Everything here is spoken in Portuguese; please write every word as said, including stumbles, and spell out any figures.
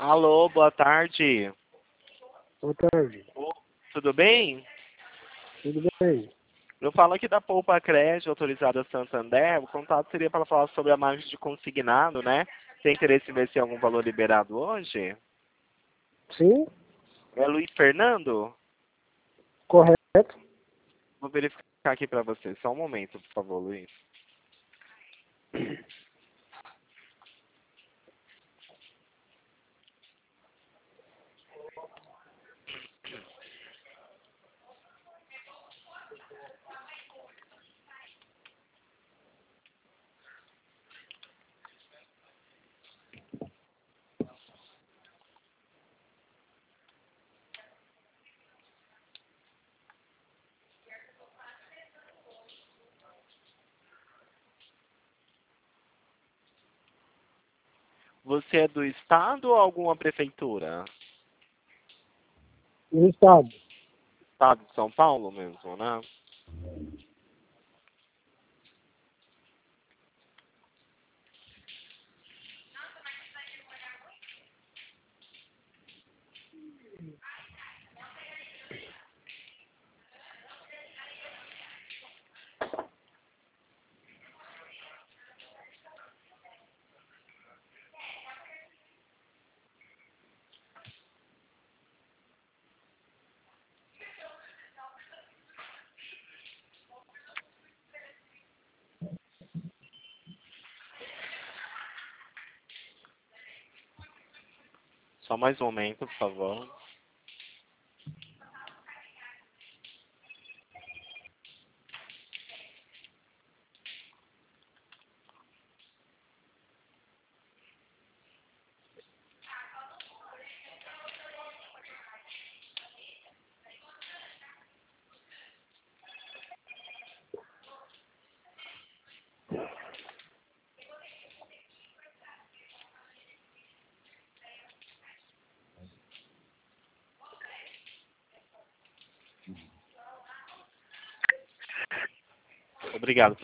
Alô, boa tarde. Boa tarde. Ô, tudo bem? Tudo bem? Eu falo aqui da Poupa Crédito, autorizada Santander. O contato seria para falar sobre a margem de consignado, né? Tem interesse em ver se tem algum valor liberado hoje? Sim? É Luiz Fernando? Correto? Vou verificar aqui para você. Só um momento, por favor, Luiz. Você é do Estado ou alguma prefeitura? No estado. Estado de São Paulo mesmo, né? Só mais um momento, por favor. Obrigado.